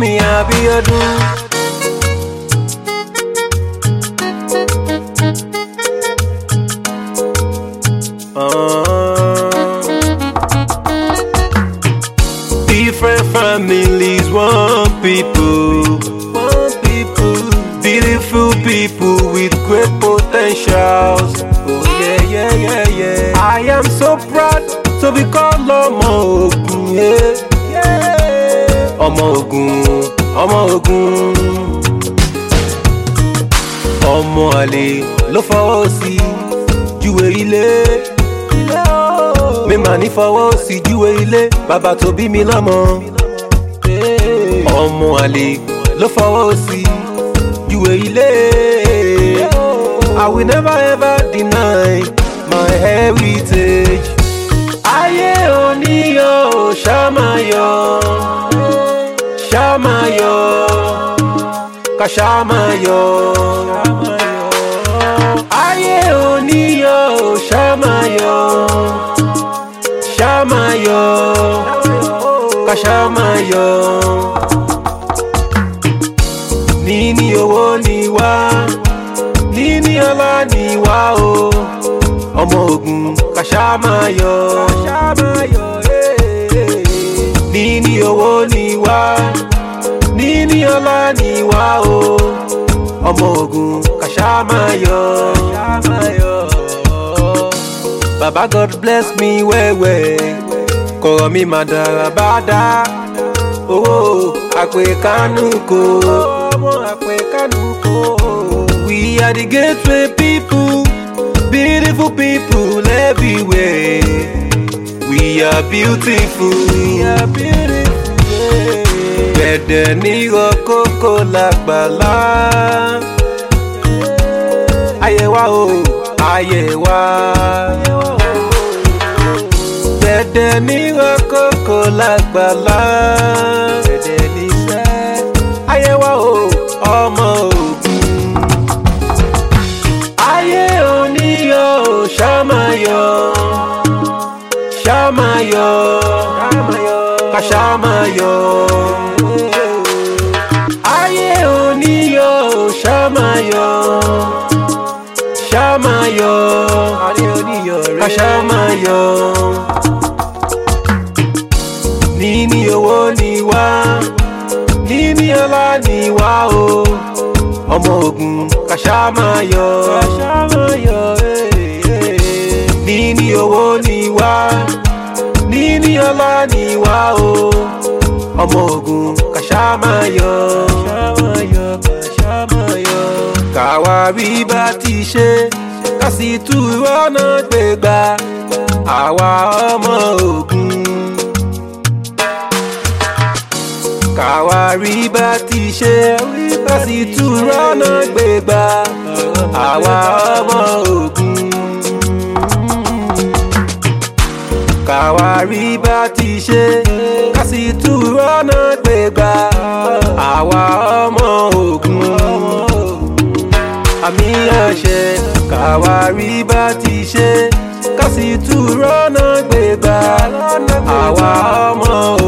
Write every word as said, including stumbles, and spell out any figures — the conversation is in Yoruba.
mi Abíọ́dún. Different families, one people, one people, beautiful people with great potentials. Oh yeah, yeah, yeah, yeah. I am so proud to be called Ọmọ Ògùn, yeah, yeah. Ọmọ Ògùn, Ọmọ Ògùn. Ọmọ àlè ló fọwọ́ sí júwe ilé. Mi mà ní fọwọ́ sí júwe ilé, bàbá tó bí mi lọ́mọ. Ọmọ àlè ló fọwọ́ sí júwe ilé. I will never ever deny my heritage. Ayé oníyọ̀ ṣàmáyọ̀, ṣàmáyọ̀, ká ṣàmáyọ̀. Ayé oníyọ̀ ṣàmáyọ̀, ṣàmáyọ̀, ká ṣàmáyọ̀. Níní owó ni wá, níní ọlá ni wá o. Ọmọ Ògùn ká ṣàmáyọ̀, níní owó ni wá, níní ọlá ni wá o. Ọmọ Ògùn ká ṣàmáyọ̀. Baba God bless me well well, kọ̀rọ̀ mi máa dára bá dá. Owó àpè kánú kò, ọmọ àpè kánú kò. We are the gateway people, beautiful people everywhere. We are beautiful, we are beautiful. Gbẹ̀dẹ̀ ní ọkọ̀ọ̀kọ̀ làgbàlá. Ayé wa o, ayé wa. Gbẹ̀dẹ̀ ní ọkọ̀ọ̀kọ̀ làgbàlá. Gbẹ̀dẹ̀ ní sẹ́. Ayé wa o, ọmọ Ògùn. Ayé oníyọ̀ ṣàmáyọ̀, ṣàmáyọ̀, ká ṣàmáyọ̀. Ayé oníyọ̀ ṣàmáyọ̀, ṣàmáyọ̀, ká ṣàmáyọ̀. Níní owó ni wá, níní ọlá ni wá o. Ọmọ Ògùn ká ṣàmáyọ̀, níní owó ni wá, níní ọlá ni wá o. Ọmọ Ògùn ká ṣàmáyọ̀, káwa rí bá ti ṣe, ká sì tú ọ̀nà gbégbá. Àwa ọmọ Ògùn. Káwa rí bá ti ṣe, ká sì tú ọ̀nà gbégbá. Àwa ọmọ Ògùn. Káwa rí bá ti ṣe, ká sì tú ọ̀nà gbégbá. Àwa ọmọ Ògùn. Àmì àṣẹ. Káwa rí bá ti ṣe, ká sì tú ọ̀nà gbégbá. Àwa ọmọ Ògùn.